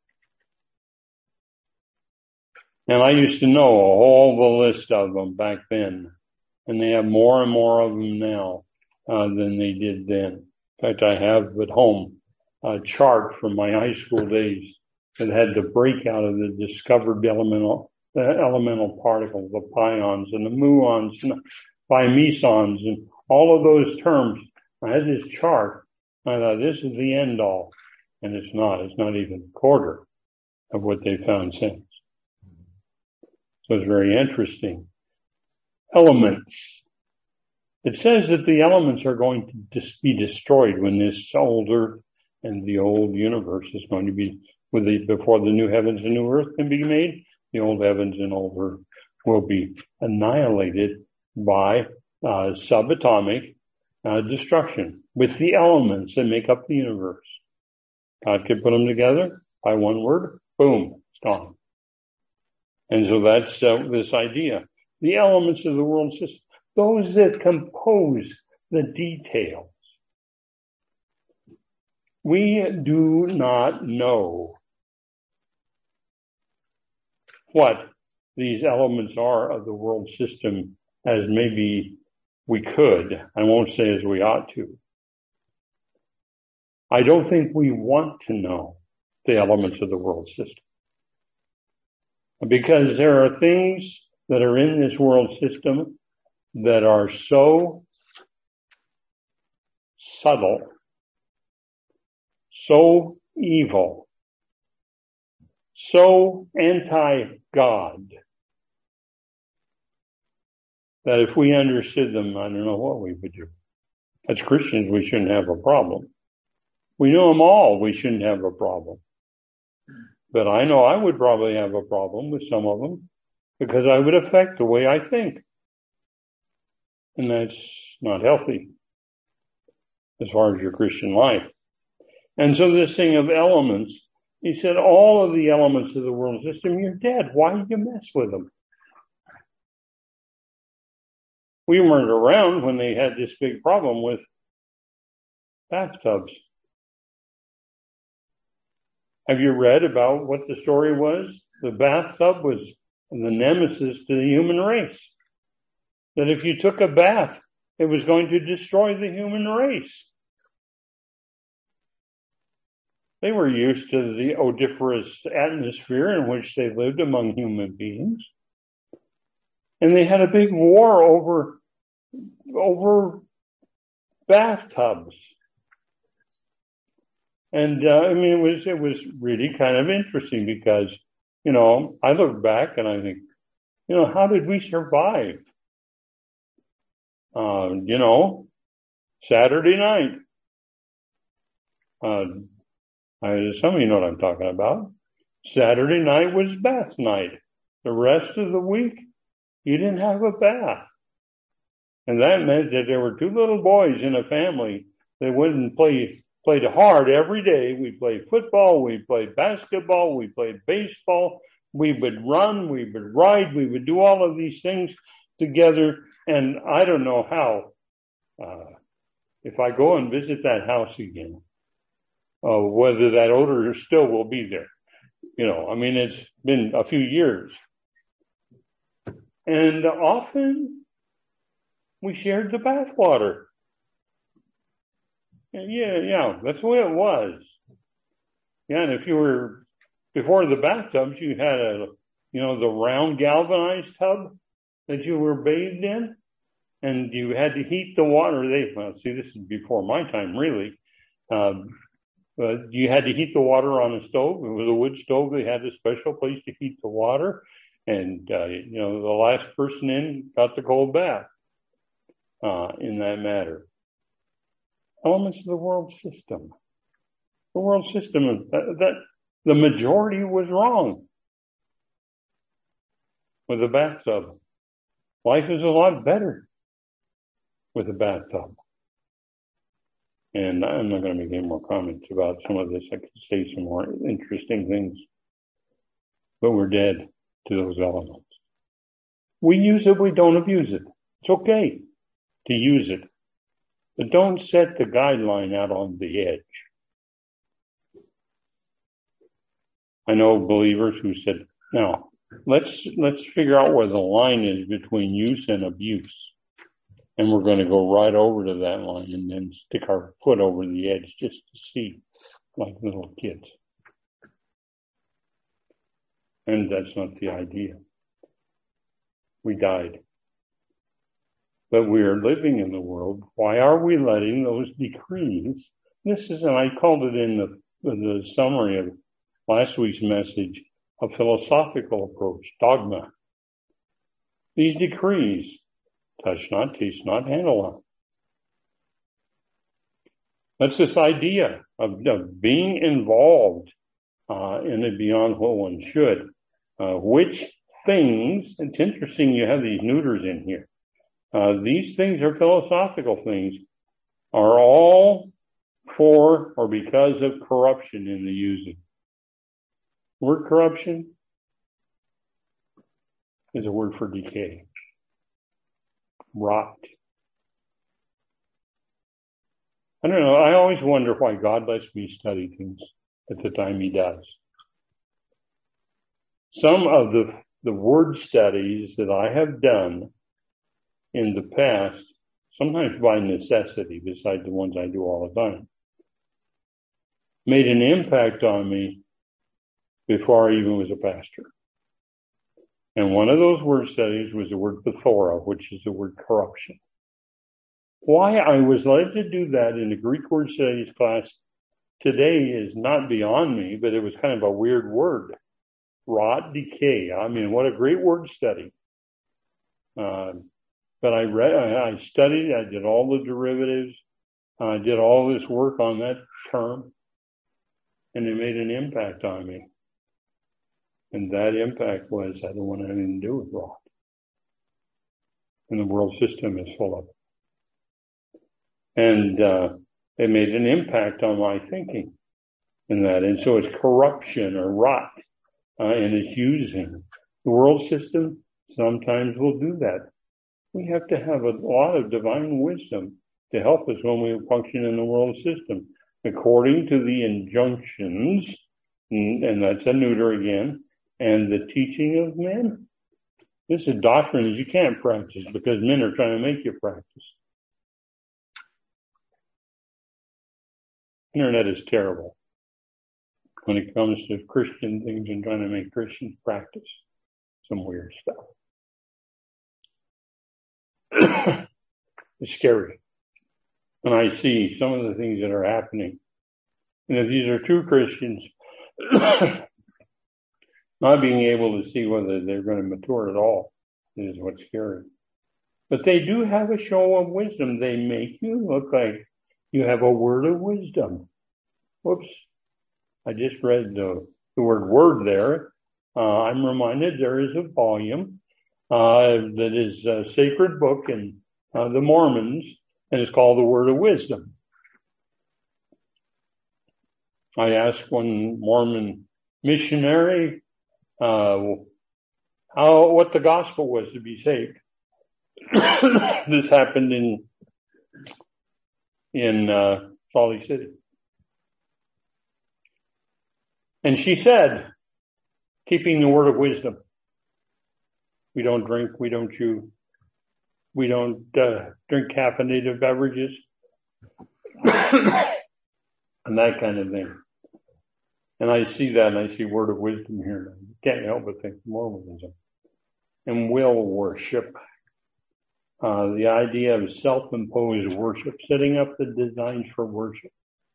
And I used to know all the list of them back then. And they have more and more of them now uh, than they did then. In fact, I have at home a chart from my high school days that had the breakout of the discovered elemental uh, elemental particles, the pions and the muons and the bimesons and all of those terms. I had this chart. I thought, this is the end all. And it's not. It's not even a quarter of what they found since. So it's very interesting. Elements. It says that the elements are going to dis- be destroyed when this old earth and the old universe is going to be, with the, before the new heavens and new earth can be made, the old heavens and old earth will be annihilated by uh, subatomic uh, destruction with the elements that make up the universe. God could put them together by one word, boom, it's gone. And so that's uh, this idea. The elements of the world system, those that compose the details. We do not know what these elements are of the world system as maybe we could. I won't say as we ought to. I don't think we want to know the elements of the world system. Because there are things that are in this world system that are so subtle, so evil, so anti-God, that if we understood them, I don't know what we would do. As Christians, we shouldn't have a problem. We know them all, we shouldn't have a problem. But I know I would probably have a problem with some of them because I would affect the way I think. And that's not healthy as far as your Christian life. And so this thing of elements, he said all of the elements of the world system, you're dead. Why do you mess with them? We weren't around when they had this big problem with bathtubs. Have you read about what the story was? The bathtub was the nemesis to the human race. That if you took a bath, it was going to destroy the human race. They were used to the odoriferous atmosphere in which they lived among human beings. And they had a big war over, over bathtubs. And, uh, I mean, it was, it was really kind of interesting because, you know, I look back and I think, you know, how did we survive? Uh, you know, Saturday night. Uh, I, some of you know what I'm talking about. Saturday night was bath night. The rest of the week, you didn't have a bath. And that meant that there were two little boys in a family that went and played, played hard every day. We played football, we played basketball, we played baseball, we would run, we would ride, we would do all of these things together. And I don't know how, uh, if I go and visit that house again, uh, whether that odor still will be there. You know, I mean, it's been a few years. And often, we shared the bath water. Yeah, yeah, that's the way it was. Yeah, and if you were, before the bathtubs, you had a, you know, the round galvanized tub that you were bathed in, and you had to heat the water. They, well, see, this is before my time, really. Um, but you had to heat the water on a stove. It was a wood stove. They had a special place to heat the water. And, uh, you know, the last person in got the cold bath. Uh, in that matter. Elements of the world system. The world system, that, that the majority was wrong with the bathtub. Life is a lot better with a bathtub. And I'm not going to make any more comments about some of this. I could say some more interesting things. But we're dead to those elements. We use it, we don't abuse it. It's okay to use it, but don't set the guideline out on the edge. I know believers who said, now, let's, let's figure out where the line is between use and abuse. And we're going to go right over to that line and then stick our foot over the edge just to see, like little kids. And that's not the idea. We died. But we are living in the world. Why are we letting those decrees? This is, and I called it in the, in the summary of last week's message, a philosophical approach, dogma. These decrees, touch not, taste not, handle not. That's this idea of, of being involved uh, in it beyond what one should. Uh, which things, it's interesting you have these neuters in here. Uh, these things are philosophical things, are all for or because of corruption in the using. The word corruption is a word for decay, rot. I don't know, I always wonder why God lets me study things at the time he does. Some of the, the word studies that I have done in the past, sometimes by necessity, besides the ones I do all the time, made an impact on me before I even was a pastor. And one of those word studies was the word pathora, which is the word corruption. Why I was led to do that in the Greek word studies class today is not beyond me, but it was kind of a weird word. Rot, decay. I mean, what a great word study. Uh, But I read, I studied, I did all the derivatives, I did all this work on that term, and it made an impact on me. And that impact was, I don't want anything to do with rot. And the world system is full of it. And uh, it made an impact on my thinking in that. And so it's corruption or rot, uh, and it's using. The world system sometimes will do that. We have to have a lot of divine wisdom to help us when we function in the world system, according to the injunctions, and that's a neuter again, and the teaching of men. This is doctrine that you can't practice because men are trying to make you practice. Internet is terrible when it comes to Christian things and trying to make Christians practice some weird stuff. It's scary. And I see some of the things that are happening. And if these are true Christians, not being able to see whether they're going to mature at all is what's scary. But they do have a show of wisdom. They make you look like you have a word of wisdom. Whoops. I just read the the word word there, uh, I'm reminded there is a volume uh, that is a sacred book in uh, the Mormons, and it's called the Word of Wisdom. I asked one Mormon missionary uh, how what the gospel was to be saved. This happened in in uh, Salt Lake City. And she said, keeping the word of wisdom. We don't drink, we don't chew, we don't uh, drink caffeinated beverages, and that kind of thing. And I see that, and I see word of wisdom here. I can't help but think Mormonism. And will worship. Uh, the idea of self-imposed worship, setting up the designs for worship.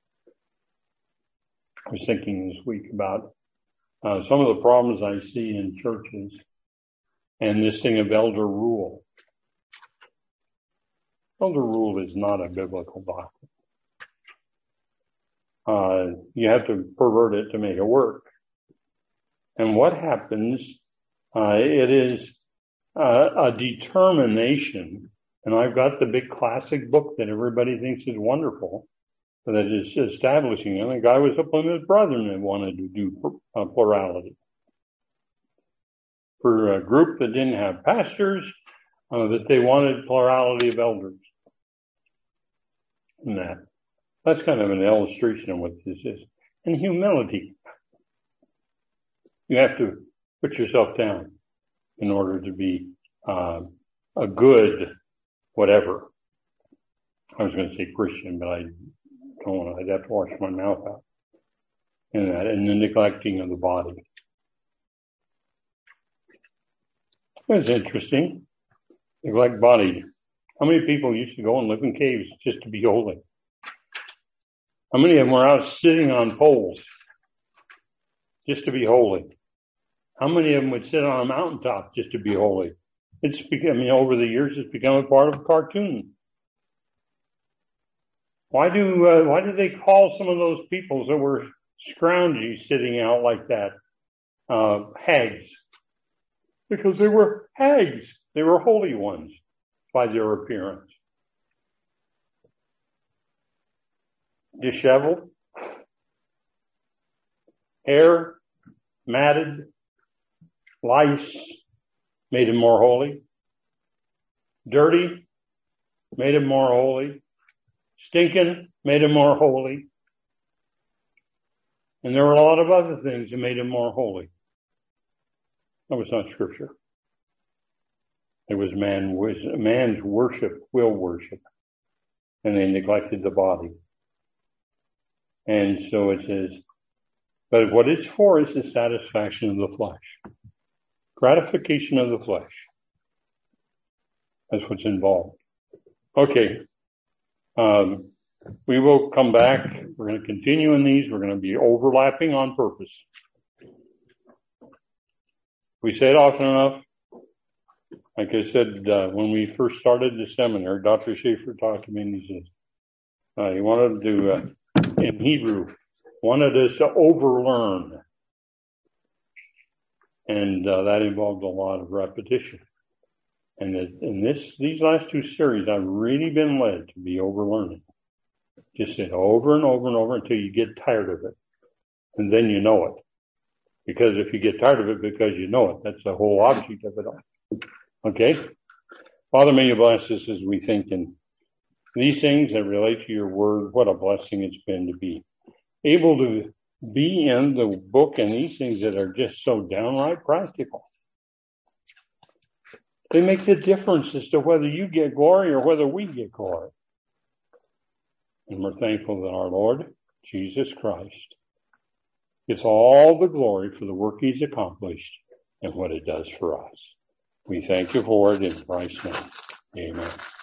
I was thinking this week about uh, some of the problems I see in churches and this thing of elder rule. Elder rule is not a biblical doctrine. Uh, you have to pervert it to make it work. And what happens, uh, it is uh, a determination, and I've got the big classic book that everybody thinks is wonderful, that is establishing, and the guy was a Plymouth Brethren that wanted to do uh, plurality. For a group that didn't have pastors, uh, that they wanted plurality of elders. And that. That's kind of an illustration of what this is. And humility. You have to put yourself down in order to be uh, a good whatever. I was going to say Christian, but I don't want to. I'd have to wash my mouth out. And that, and the neglecting of the body. It was interesting. Neglect body. How many people used to go and live in caves just to be holy? How many of them were out sitting on poles just to be holy? How many of them would sit on a mountaintop just to be holy? It's become, I mean, over the years, it's become a part of a cartoon. Why do, uh, why do they call some of those people that were scroungy sitting out like that, uh, hags? Because they were hags. They were holy ones by their appearance. Disheveled, hair matted, lice made him more holy. Dirty made him more holy. Stinking made him more holy. And there were a lot of other things that made him more holy. That was not scripture. It was man, man's worship, will worship. And they neglected the body. And so it says, but what it's for is the satisfaction of the flesh. Gratification of the flesh. That's what's involved. Okay. Um, we will come back. We're going to continue in these. We're going to be overlapping on purpose. We say it often enough. Like I said, uh, when we first started the seminar, Doctor Schaefer talked to me and he said, uh, he wanted to, uh, in Hebrew, wanted us to overlearn. And uh, that involved a lot of repetition. And in this, these last two series, I've really been led to be overlearning. Just say it over and over and over until you get tired of it. And then you know it. Because if you get tired of it because you know it, that's the whole object of it all. Okay? Father, may you bless us as we think in these things that relate to your word. What a blessing it's been to be able to be in the book and these things that are just so downright practical. They make the difference as to whether you get glory or whether we get glory. And we're thankful that our Lord, Jesus Christ, gets all the glory for the work he's accomplished and what it does for us. We thank you for it in Christ's name. Amen.